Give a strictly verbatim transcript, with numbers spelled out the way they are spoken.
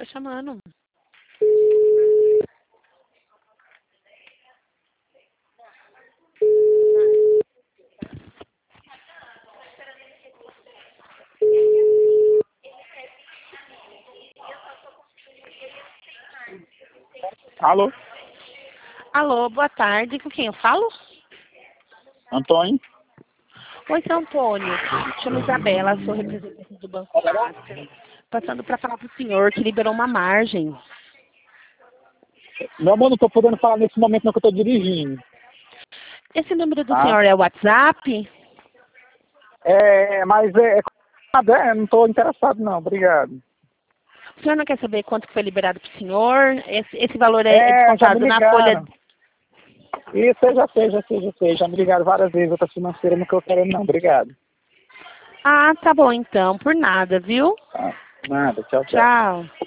Tô chamando. Alô? Alô, boa tarde. Com quem eu falo? Antônio? Oi, seu Antônio. Me chamo Isabela, sou representante do Banco Master. Passando para falar para o senhor que liberou uma margem. Meu amor, não estou podendo falar nesse momento não que eu estou dirigindo. Esse número do Tá? senhor é o WhatsApp? É, mas é, é, é não estou interessado não, obrigado. O senhor não quer saber quanto que foi liberado para o senhor? Esse, esse valor é, é É, já me descontado na ligaram. folha... Isso, eu já sei, já sei, já sei. Já me ligaram várias vezes, outra financeira, não estou querendo não, obrigado. Ah, tá bom então. Por nada, viu? Tá. Nada, tchau, tchau. Tchau.